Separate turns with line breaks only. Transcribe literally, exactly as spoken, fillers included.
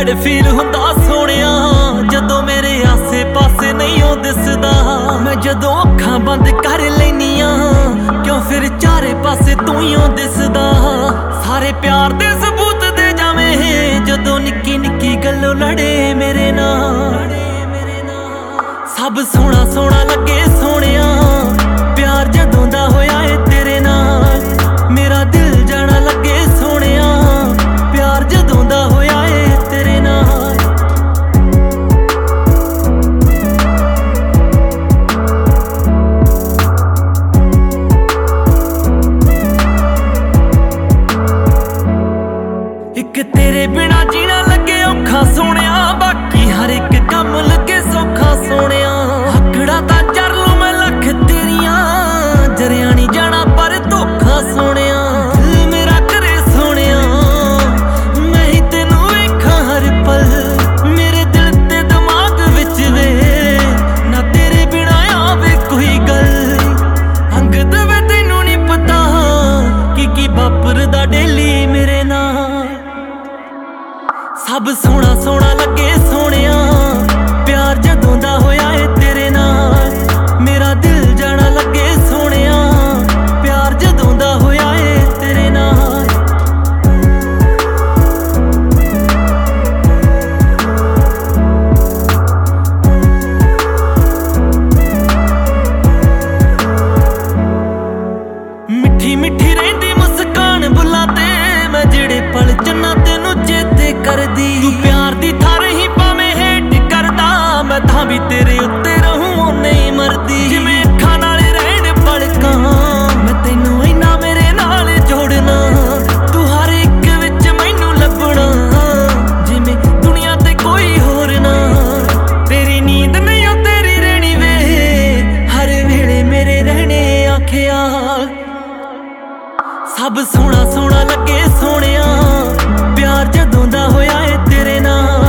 Sad feel ਹੁੰਦਾ ਸੋਹਣਿਆ ਜਦੋਂ ਮੇਰੇ ਆਸੇ ਪਾਸੇ ਨਹੀਂ ਉਹ ਦਿਸਦਾ। ਮੈਂ ਜਦੋਂ ਅੱਖਾਂ ਬੰਦ ਕਰ ਲੈਨੀਆਂ ਕਿਉਂ ਫਿਰ ਚਾਰੇ ਪਾਸੇ ਤੂੰ ਹੀ ਓ ਦਿਸਦਾ। ਸਾਰੇ ਪਿਆਰ ਦੇ ਸਬੂਤ ਦੇ ਜਾਵੇਂ ਜਦੋਂ ਨਿੱਕੀ ਨਿੱਕੀ ਗੱਲੋਂ ਲੜੇ ਮੇਰੇ ਨਾਲ। ਸਭ ਸੋਹਣਾ ਸੋਹਣਾ ਲੱਗੇ ਸੋਹਣਿਆ ਪਿਆਰ ਜਦੋਂ ਦਾ ਹੋਇਆ ਏ ਤੇਰੇ ਨਾਲ। ਮੇਰਾ ਦਿਲ ਜਾਣਾ ਲੱਗੇ ਸੋਹਣਿਆ ਪਿਆਰ ਜਦੋਂ ਦਾ ਹੋਇਆ ਏ ਤੇਰੇ ਨਾਲ। ਇੱਕ ਤੇਰੇ ਬਿਨਾ ਜੀਣਾ ਲੱਗੇ ਔਖਾ ਸੋਹਣਿਆ ਬਾਕੀ ਹਰ ਇੱਕ ਕੰਮ ਲੱਗੇ ਸੌਖਾ ਸੋਹਣਿਆ। ਹੱਕੜਾ ਤਾਂ ਚਰ ਲੂ ਮੈਂ ਲੱਖ ਤੇਰੀਆਂ ਜਰਿਆ ਨਹੀਂ ਜਾਣਾ ਪਰ ਧੋਖਾ ਸੋਹਣਿਆ। ਦਿਲ ਮੇਰਾ ਕਰੇ ਸੋਹਣਿਆ ਮੈਂ ਹੀ ਤੈਨੂੰ ਵੇਖਾਂ ਹਰ ਪਲ। ਮੇਰੇ ਦਿਲ ਤੇ ਦਿਮਾਗ ਵਿੱਚ ਵੇ ਨਾ ਤੇਰੇ ਬਿਨਾ ਆਵੇ ਕੋਈ ਗੱਲ। ਅੰਗ ਦਵੇ ਤੈਨੂੰ ਨਹੀਂ ਪਤਾ ਕੀ ਕੀ ਵਾਪਰਦਾ ਡੇਲੀ ਮੇਰੇ ਨਾਲ। ਸਭ ਸੋਹਣਾ ਸੋਹਣਾ ਲੱਗੇ ਸੋਹਣਿਆ ਪਿਆਰ ਜਦੋਂ ਦਾ ਹੋਇਆ ਏ ਤੇਰੇ ਨਾਲ। ਮੇਰਾ ਦਿਲ ਜਾਣਾ ਲੱਗੇ ਸੋਹਣਿਆ ਪਿਆਰ ਜਦੋਂ ਦਾ ਹੋਇਆ ਏ ਤੇਰੇ ਨਾਲ। ਮਿੱਠੀ ਮਿੱਠੀ ਰਹਿੰਦੀ ਮੁਸਕਾਨ ਬੁੱਲਾਂ ਤੇ ਮੈਂ ਜਿਹੜੇ ਪਲ ਚੰਨਾ ਤੈਨੂੰ ਚੇਤੇ ਕਰਦੀ। ਤੂੰ ਪਿਆਰ ਦੀ ਥਾਂ ਰਹੀ ਭਾਵੇਂ ਹੇਟ ਕਰਦਾ ਮੈਂ ਤਾਂ ਵੀ ਤੇਰੇ ਉੱਤੇ ਰਹੂੰ ਓਨੇ ਹੀ ਮਰਦੀ। ਜਿਵੇਂ ਅੱਖਾਂ ਨਾਲ ਰਹਿਣ ਪਲਕਾਂ ਮੈਂ ਤੈਨੂੰ ਇੰਨਾ ਮੇਰੇ ਨਾਲ ਜੋੜਨਾ। ਤੂੰ ਹਰ ਇੱਕ ਵਿੱਚ ਮੈਨੂੰ ਲੱਭਣਾ ਜਿਵੇਂ ਦੁਨੀਆ ਤੇ ਕੋਈ ਹੋਰ ਨਾ। ਤੇਰੀ ਨੀਂਦ ਨਹੀਂ ਉਹ ਤੇਰੀ ਰਹਿਣੀ ਵੇ ਹਰ ਵੇਲੇ ਮੇਰੇ ਰਹਿਣੇ ਆਖਿਆ। ਸਭ ਸੋਹਣਾ ਸੋਹਣਾ ਲੱਗੇ ਸੋਹਣਿਆ ਪਿਆਰ ਜਦੋਂ ਦਾ ਹੋਇਆ ਏ ਤੇਰੇ ਨਾਲ।